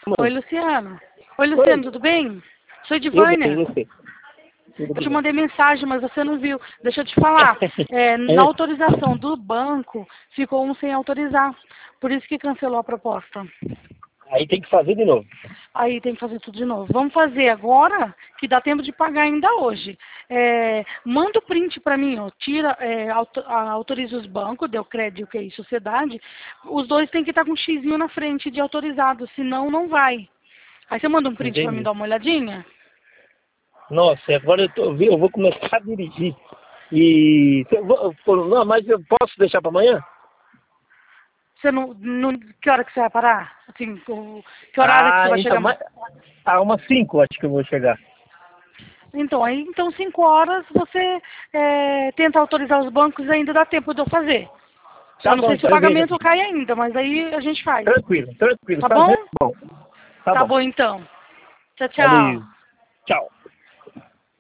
Oi, Luciano. Oi, Luciano, tudo bem? Sou de Vânia. Eu te mandei mensagem, mas você não viu. Deixa eu te falar. Na autorização do banco, ficou um sem autorizar. Por isso que cancelou a proposta. Aí tem que fazer de novo. Aí tem que fazer tudo de novo. Vamos fazer agora, que dá tempo de pagar ainda hoje. Manda o print para mim, ó. Tira, autoriza os bancos, deu crédito, que é sociedade. Os dois têm que estar com um xizinho na frente de autorizado, senão não vai. Aí você manda um print para mim dar uma olhadinha? Nossa, agora eu vou começar a dirigir. Não, mas eu posso deixar para amanhã? Você que hora que você vai parar? Assim, que horário que você vai chegar? Umas 5 acho que eu vou chegar. Então 5 horas você tenta autorizar os bancos e ainda dá tempo de eu fazer. Tá eu não bom, sei se o pagamento cai ainda, mas aí a gente faz. Tranquilo. Tá bom? Tá bom Então. Tchau, tchau. Valeu. Tchau.